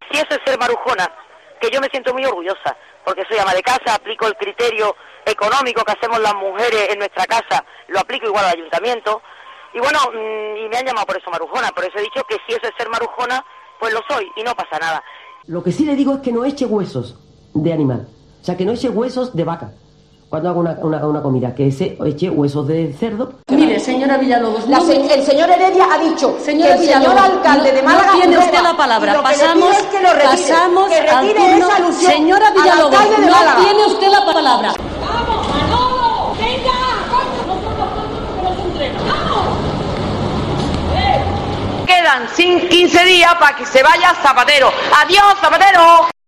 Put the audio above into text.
si eso es ser marujona, que yo me siento muy orgullosa, porque soy ama de casa, aplico el criterio económico que hacemos las mujeres en nuestra casa, lo aplico igual al ayuntamiento, y bueno, y me han llamado por eso marujona, por eso he dicho que si eso es ser marujona, pues lo soy, y no pasa nada. Lo que sí le digo es que no eche huesos de animal, o sea, que no eche huesos de vaca. Cuando hago una comida, que se eche huesos de cerdo. Mire, señora Villalobos, el señor Heredia ha dicho señora que el señor alcalde de Málaga no tiene usted la palabra. Pasamos que retire esa alusión. Señora Villalobos, no tiene usted la palabra. ¡Vamos, Manolo! ¡Venga! Quedan 15 días para que se vaya Zapatero. ¡Adiós, Zapatero!